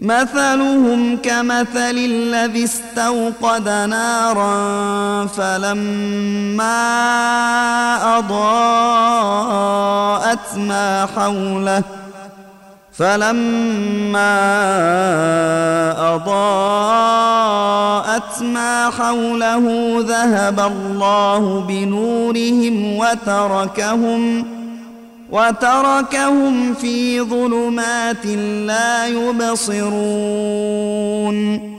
مثلهم كمثل الذي استوقد نارا فلما أضاءت ما حوله ذهب الله بنورهم وتركهم في ظلمات لا يبصرون